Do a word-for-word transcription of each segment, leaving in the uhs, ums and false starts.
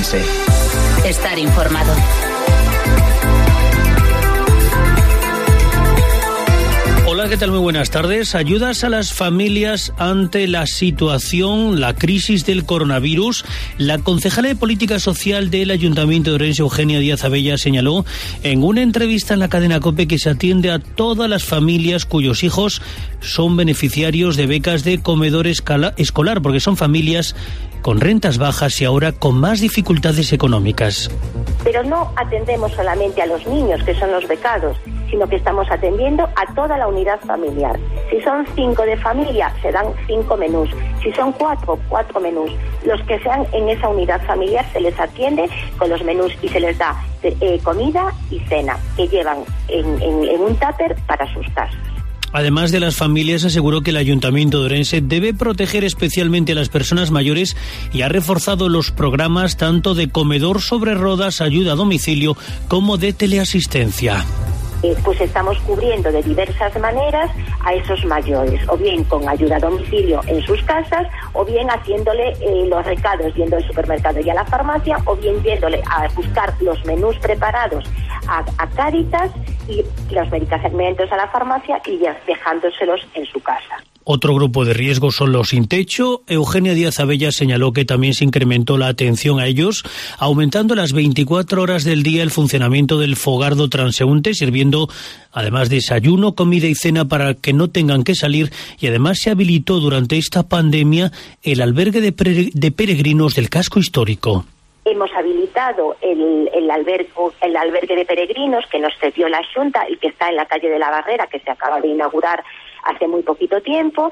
Ourense. Estar informado. Hola, ¿qué tal? Muy buenas tardes. Ayudas a las familias ante la situación, la crisis del coronavirus. La concejala de Política Social del Ayuntamiento de Ourense, Eugenia Díaz Abella, señaló en una entrevista en la cadena COPE que se atiende a todas las familias cuyos hijos son beneficiarios de becas de comedor escolar, porque son familias con rentas bajas y ahora con más dificultades económicas. Pero no atendemos solamente a los niños, que son los becados, sino que estamos atendiendo a toda la unidad familiar. Si son cinco de familia, se dan cinco menús. Si son cuatro, cuatro menús. Los que sean en esa unidad familiar se les atiende con los menús y se les da eh, comida y cena, que llevan en, en, en un tupper para sus casas. Además de las familias, aseguró que el Ayuntamiento de Ourense debe proteger especialmente a las personas mayores y ha reforzado los programas tanto de comedor sobre rodas, ayuda a domicilio, como de teleasistencia. Eh, pues estamos cubriendo de diversas maneras a esos mayores, o bien con ayuda a domicilio en sus casas, o bien haciéndole eh, los recados yendo al supermercado y a la farmacia, o bien yéndole a buscar los menús preparados a, a Cáritas y los medicamentos a la farmacia y ya dejándoselos en su casa. Otro grupo de riesgo son los sin techo. Eugenia Díaz Abella señaló que también se incrementó la atención a ellos, aumentando las veinticuatro horas del día el funcionamiento del fogardo transeúnte, sirviendo además desayuno, comida y cena para que no tengan que salir, y además se habilitó durante esta pandemia el albergue de, pre- de peregrinos del casco histórico. Hemos habilitado el, el, albergue, el albergue de peregrinos que nos cedió la Xunta, el que está en la calle de la Barrera, que se acaba de inaugurar hace muy poquito tiempo,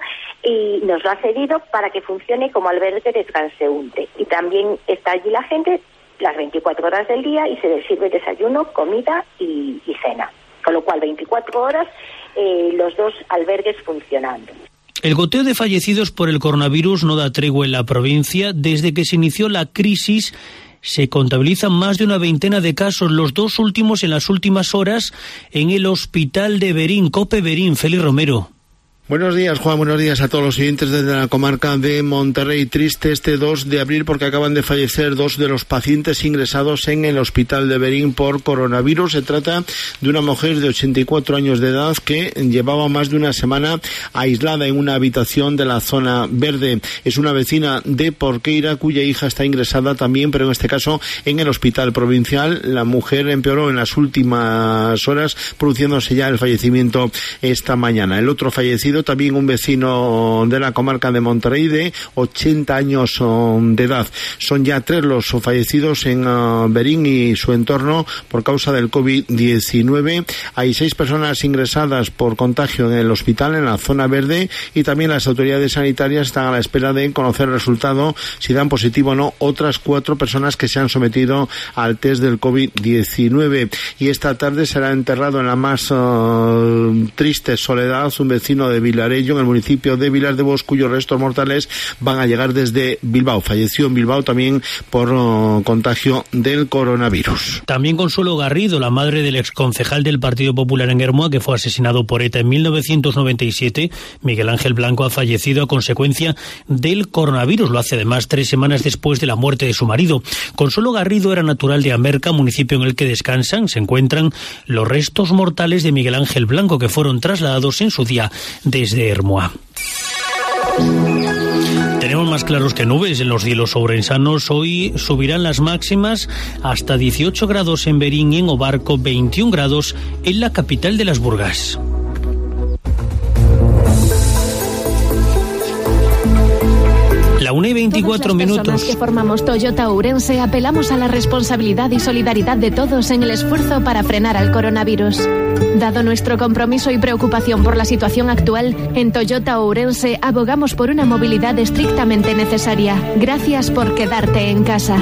y nos lo ha cedido para que funcione como albergue de transeúnte. Y también está allí la gente las veinticuatro horas del día y se les sirve desayuno, comida y, y cena. Con lo cual, veinticuatro horas eh, los dos albergues funcionando. El goteo de fallecidos por el coronavirus no da tregua en la provincia. Desde que se inició la crisis se contabilizan más de una veintena de casos, los dos últimos en las últimas horas en el hospital de Berín. COPE Berín, Félix Romero. Buenos días, Juan, buenos días a todos los oyentes desde la comarca de Monterrey. Triste este dos de abril porque acaban de fallecer dos de los pacientes ingresados en el hospital de Berín por coronavirus. Se trata de una mujer de ochenta y cuatro años de edad que llevaba más de una semana aislada en una habitación de la zona verde. Es una vecina de Porqueira cuya hija está ingresada también, pero en este caso en el hospital provincial. La mujer empeoró en las últimas horas, produciéndose ya el fallecimiento esta mañana. El otro fallecido, también un vecino de la comarca de Monterrey de ochenta años de edad. Son ya tres los fallecidos en uh, Berín y su entorno por causa del covid diecinueve. Hay seis personas ingresadas por contagio en el hospital en la zona verde y también las autoridades sanitarias están a la espera de conocer el resultado, si dan positivo o no, otras cuatro personas que se han sometido al test del covid diecinueve. Y esta tarde será enterrado en la más uh, triste soledad un vecino de Vilarello, en el municipio de Vilar de Bos, cuyos restos mortales van a llegar desde Bilbao. Falleció en Bilbao también por uh, contagio del coronavirus. También Consuelo Garrido, la madre del exconcejal del Partido Popular en Ermua, que fue asesinado por ETA en mil novecientos noventa y siete. Miguel Ángel Blanco ha fallecido a consecuencia del coronavirus. Lo hace además tres semanas después de la muerte de su marido. Consuelo Garrido era natural de Amerca, municipio en el que descansan, se encuentran los restos mortales de Miguel Ángel Blanco, que fueron trasladados en su día desde Ermua. Tenemos más claros que nubes en los cielos ourensanos. Hoy subirán las máximas hasta dieciocho grados en Berín y en Obarco, veintiún grados en la capital de las Burgas. La una y veinticuatro minutos. Todas las personas que formamos Toyota Ourense apelamos a la responsabilidad y solidaridad de todos en el esfuerzo para frenar al coronavirus. Dado nuestro compromiso y preocupación por la situación actual, en Toyota Ourense abogamos por una movilidad estrictamente necesaria. Gracias por quedarte en casa.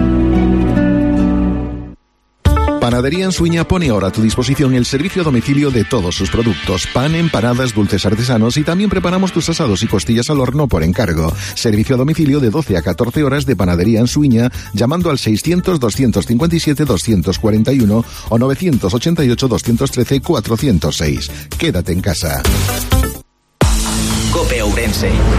Panadería en Suiña pone ahora a tu disposición el servicio a domicilio de todos sus productos. Pan, empanadas, dulces artesanos y también preparamos tus asados y costillas al horno por encargo. Servicio a domicilio de doce a catorce horas de Panadería en Suiña llamando al seiscientos, doscientos cincuenta y siete, doscientos cuarenta y uno o novecientos ochenta y ocho, doscientos trece, cuatrocientos seis. Quédate en casa. COPE Ourense.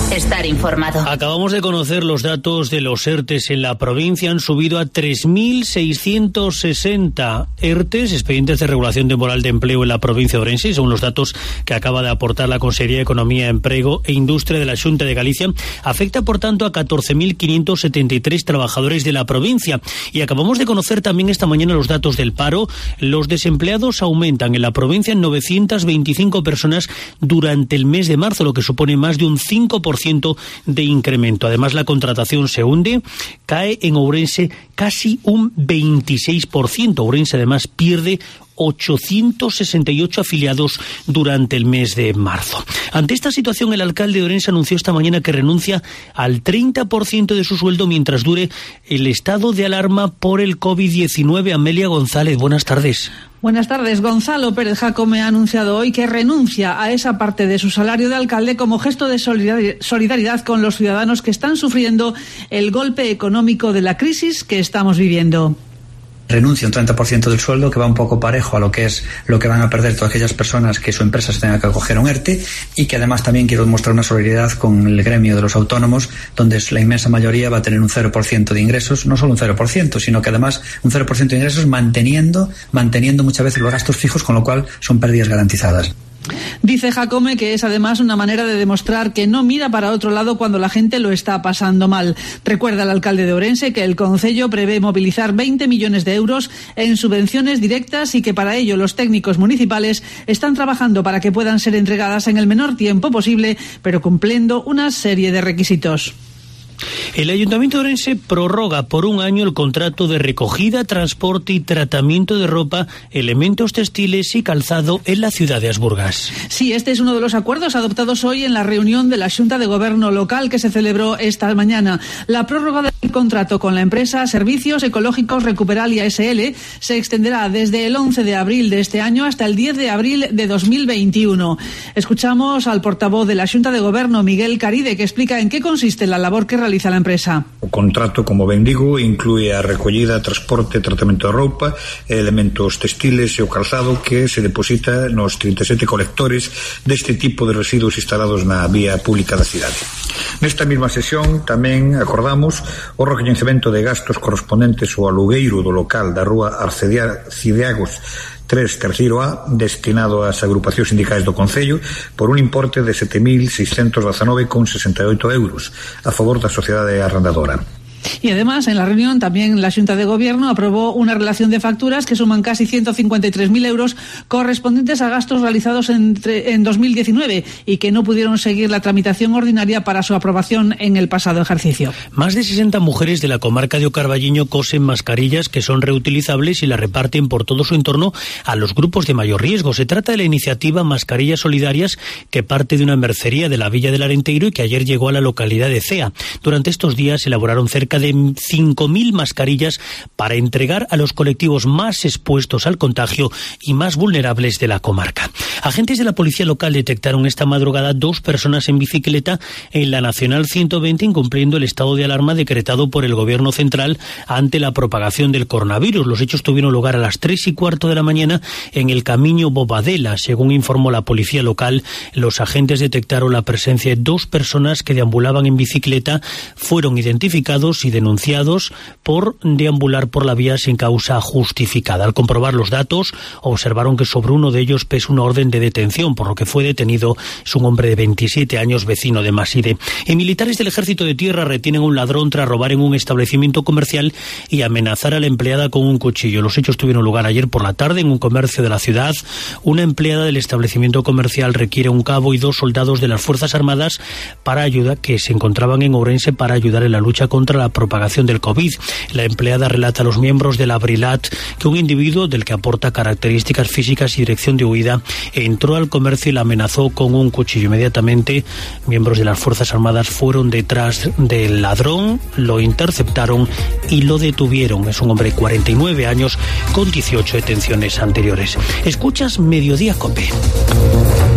Estar informado. Acabamos de conocer los datos de los ERTES en la provincia. Han subido a tres mil seiscientos sesenta ERTES, expedientes de regulación temporal de empleo en la provincia de Ourense, según los datos que acaba de aportar la Consellería de Economía, Emprego e Industria de la Xunta de Galicia. Afecta, por tanto, a catorce mil quinientos setenta y tres trabajadores de la provincia. Y acabamos de conocer también esta mañana los datos del paro. Los desempleados aumentan en la provincia en novecientas veinticinco personas durante el mes de marzo, lo que supone más de un cinco por ciento de incremento. Además, la contratación se hunde, cae en Ourense casi un veintiséis por ciento. Ourense, además, pierde ochocientos sesenta y ocho afiliados durante el mes de marzo. Ante esta situación, el alcalde de Ourense anunció esta mañana que renuncia al treinta por ciento de su sueldo mientras dure el estado de alarma por el COVID diecinueve. Amelia González, buenas tardes. Buenas tardes. Gonzalo Pérez Jacome ha anunciado hoy que renuncia a esa parte de su salario de alcalde como gesto de solidaridad con los ciudadanos que están sufriendo el golpe económico de la crisis que estamos viviendo. Renuncia un treinta por ciento del sueldo, que va un poco parejo a lo que es lo que van a perder todas aquellas personas que su empresa se tenga que acoger a un ERTE, y que además también quiero demostrar una solidaridad con el gremio de los autónomos, donde la inmensa mayoría va a tener un cero por ciento de ingresos, no solo un cero por ciento, sino que además un cero por ciento de ingresos manteniendo, manteniendo muchas veces los gastos fijos, con lo cual son pérdidas garantizadas. Dice Jacome que es además una manera de demostrar que no mira para otro lado cuando la gente lo está pasando mal. Recuerda el alcalde de Ourense que el concello prevé movilizar veinte millones de euros en subvenciones directas y que para ello los técnicos municipales están trabajando para que puedan ser entregadas en el menor tiempo posible, pero cumpliendo una serie de requisitos. El Ayuntamiento de Ourense prorroga por un año el contrato de recogida, transporte y tratamiento de ropa, elementos textiles y calzado en la ciudad de Asburgas. Sí, este es uno de los acuerdos adoptados hoy en la reunión de la Xunta de Gobierno local que se celebró esta mañana. La prórroga del contrato con la empresa Servicios Ecológicos Recuperalia S L se extenderá desde el once de abril de este año hasta el diez de abril de dos mil veintiuno. Escuchamos al portavoz de la Xunta de Gobierno, Miguel Caride, que explica en qué consiste la labor que realiza la empresa. O contrato, como ben digo, inclúe a recollida, transporte, tratamento de roupa, elementos textiles e o calzado que se deposita nos trinta e sete colectores deste tipo de residuos instalados na vía pública da cidade. Nesta mesma sesión tamén acordamos o recoñecemento de gastos correspondentes ao alugueiro do local da rúa Arcediagos tres, terceiro A, destinado ás agrupacións sindicais do Concello por un importe de sete mil seiscentos dezanove con sesenta e oito euros a favor da sociedade arrendadora. Y además, en la reunión, también la Xunta de Gobierno aprobó una relación de facturas que suman casi ciento cincuenta y tres mil euros correspondientes a gastos realizados entre, en dos mil diecinueve y que no pudieron seguir la tramitación ordinaria para su aprobación en el pasado ejercicio. Más de sesenta mujeres de la comarca de O Carballiño cosen mascarillas que son reutilizables y las reparten por todo su entorno a los grupos de mayor riesgo. Se trata de la iniciativa Mascarillas Solidarias, que parte de una mercería de la Villa del Arenteiro y que ayer llegó a la localidad de Cea. Durante estos días se elaboraron cerca de cinco mil mascarillas para entregar a los colectivos más expuestos al contagio y más vulnerables de la comarca. Agentes de la policía local detectaron esta madrugada dos personas en bicicleta en la Nacional ciento veinte, incumpliendo el estado de alarma decretado por el Gobierno central ante la propagación del coronavirus. Los hechos tuvieron lugar a las tres y cuarto de la mañana en el Camino Bobadela. Según informó la policía local, los agentes detectaron la presencia de dos personas que deambulaban en bicicleta. Fueron identificados y denunciados por deambular por la vía sin causa justificada. Al comprobar los datos, observaron que sobre uno de ellos pesa una orden de detención, por lo que fue detenido. Es un hombre de veintisiete años, vecino de Maside. Y militares del Ejército de Tierra retienen a un ladrón tras robar en un establecimiento comercial y amenazar a la empleada con un cuchillo. Los hechos tuvieron lugar ayer por la tarde en un comercio de la ciudad. Una empleada del establecimiento comercial requiere un cabo y dos soldados de las Fuerzas Armadas para ayuda que se encontraban en Ourense para ayudar en la lucha contra la propagación del COVID. La empleada relata a los miembros de la Brilat que un individuo del que aporta características físicas y dirección de huida entró al comercio y la amenazó con un cuchillo. Inmediatamente, miembros de las Fuerzas Armadas fueron detrás del ladrón, lo interceptaron y lo detuvieron. Es un hombre de cuarenta y nueve años con dieciocho detenciones anteriores. Escuchas Mediodía Cope.